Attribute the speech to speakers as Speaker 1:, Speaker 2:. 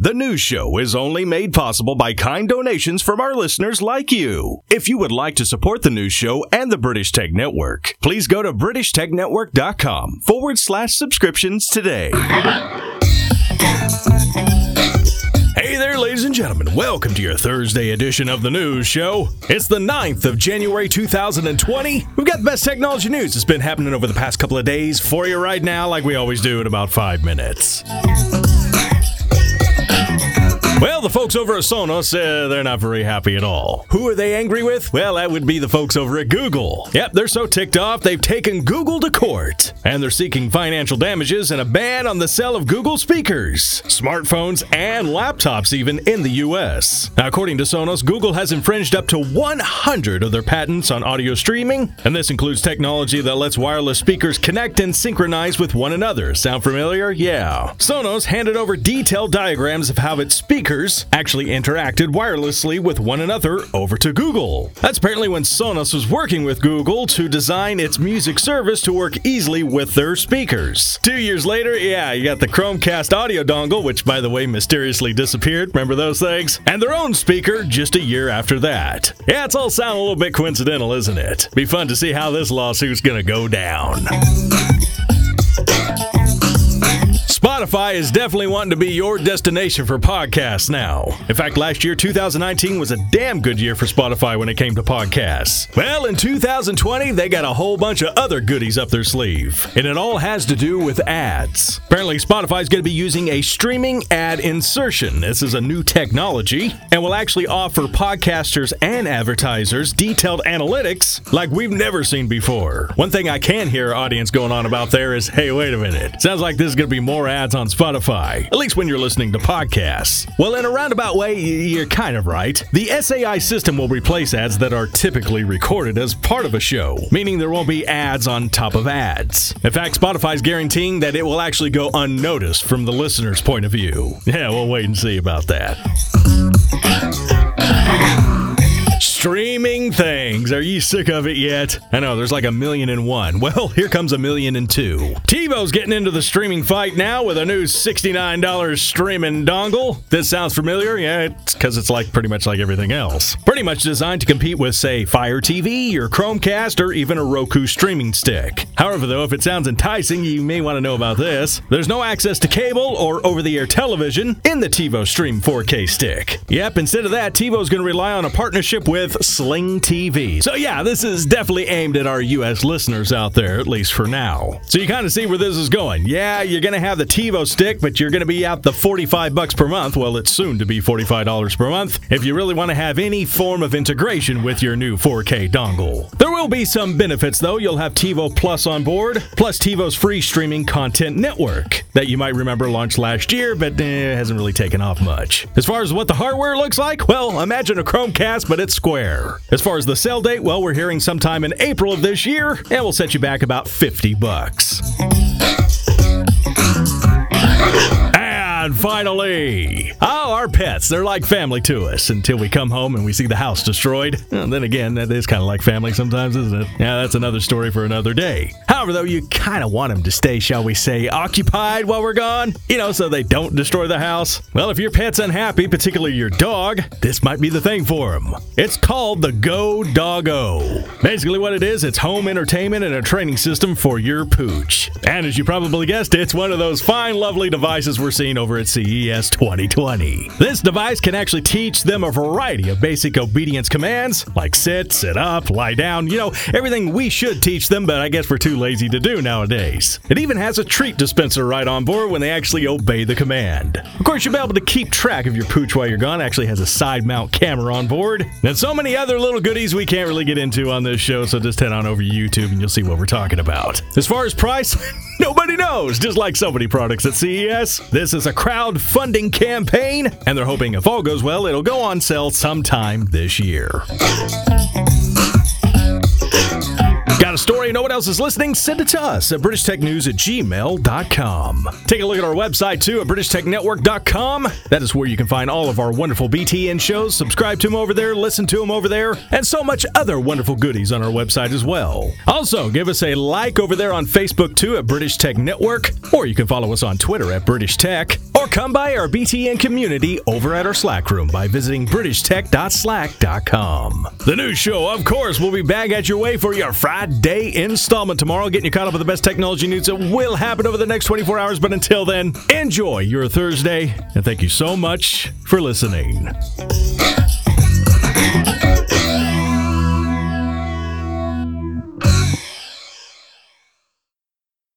Speaker 1: The news show is only made possible by kind donations from our listeners like you. If you would like to support the news show and the British Tech Network, please go to BritishTechNetwork.com/subscriptions today. Hey there, ladies and gentlemen. Welcome to your Thursday edition of the news show. It's the 9th of January, 2020. We've got the best technology news that's been happening over the past couple of days for you right now, like we always do in about 5 minutes. Well, the folks over at Sonos, they're not very happy at all. Who are they angry with? Well, that would be the folks over at Google. Yep, they're so ticked off, they've taken Google to court. And they're seeking financial damages and a ban on the sale of Google speakers, smartphones, and laptops even in the U.S. Now, according to Sonos, Google has infringed up to 100 of their patents on audio streaming, and this includes technology that lets wireless speakers connect and synchronize with one another. Sound familiar? Yeah. Sonos handed over detailed diagrams of how its speakers actually interacted wirelessly with one another over to Google. That's apparently when Sonos was working with Google to design its music service to work easily with their speakers. 2 years later, you got the Chromecast audio dongle, which by the way mysteriously disappeared. Remember those things? And their own speaker just a year after that. Yeah, it's all sounding a little bit coincidental, isn't it? Be fun to see how this lawsuit's gonna go down. Spotify is definitely wanting to be your destination for podcasts now. In fact, last year, 2019, was a damn good year for Spotify when it came to podcasts. Well, in 2020, they got a whole bunch of other goodies up their sleeve, and it all has to do with ads. Apparently, Spotify's going to be using a streaming ad insertion. This is a new technology, and will actually offer podcasters and advertisers detailed analytics like we've never seen before. One thing I can hear our audience going on about there is, hey, wait a minute. Sounds like this is going to be more ads on Spotify, at least when you're listening to podcasts. Well, in a roundabout way, you're kind of right. The SAI system will replace ads that are typically recorded as part of a show, meaning there won't be ads on top of ads. In fact, Spotify's guaranteeing that it will actually go unnoticed from the listener's point of view. Yeah, we'll wait and see about that. Streaming things. Are you sick of it yet? I know, there's like 1,000,001. Well, here comes 1,000,002. TiVo's getting into the streaming fight now with a new $69 streaming dongle. This sounds familiar? Yeah, it's because it's like pretty much like everything else. Pretty much designed to compete with, say, Fire TV, your Chromecast, or even a Roku streaming stick. However, though, if it sounds enticing, you may want to know about this. There's no access to cable or over-the-air television in the TiVo Stream 4K stick. Yep, instead of that, TiVo's going to rely on a partnership with Sling TV. So yeah, this is definitely aimed at our US listeners out there, at least for now. So you kind of see where this is going. Yeah, you're going to have the TiVo stick, but you're going to be out the $45 per month. Well, it's soon to be $45 per month if you really want to have any form of integration with your new 4K dongle. There will be some benefits though. You'll have TiVo Plus on board, plus TiVo's free streaming content network that you might remember launched last year, but hasn't really taken off much. As far as what the hardware looks like, well, imagine a Chromecast, but it's square. As far as the sale date, well, we're hearing sometime in April of this year, and we'll set you back about $50. And finally, our pets, they're like family to us until we come home and we see the house destroyed. And then again, that is kind of like family sometimes, isn't it? Yeah, that's another story for another day. However, though, you kind of want them to stay, shall we say, occupied while we're gone, so they don't destroy the house. Well, if your pet's unhappy, particularly your dog, this might be the thing for them. It's called the Go Doggo. Basically what it is, it's home entertainment and a training system for your pooch. And as you probably guessed, it's one of those fine, lovely devices we're seeing over at CES 2020. This device can actually teach them a variety of basic obedience commands, like sit, sit up, lie down, everything we should teach them, but I guess we're too lazy to do nowadays. It even has a treat dispenser right on board when they actually obey the command. Of course, you'll be able to keep track of your pooch while you're gone. It actually has a side mount camera on board. And so many other little goodies we can't really get into on this show, so just head on over to YouTube and you'll see what we're talking about. As far as price, nobody knows. Just like so many products at CES, this is a crowdfunding campaign, and they're hoping if all goes well, it'll go on sale sometime this year. Got got a story and no one else is listening? Send it to us at BritishTechNews@gmail.com. Take a look at our website, too, at BritishTechNetwork.com. That is where you can find all of our wonderful BTN shows. Subscribe to them over there, listen to them over there, and so much other wonderful goodies on our website as well. Also, give us a like over there on Facebook, too, at British Tech Network, or you can follow us on Twitter at British Tech, or come by our BTN community over at our Slack room by visiting BritishTech.slack.com. The news show, of course, will be back at your way for your Friday installment tomorrow, getting you caught up with the best technology news that will happen over the next 24 hours. But until then, enjoy your Thursday, and thank you so much for listening.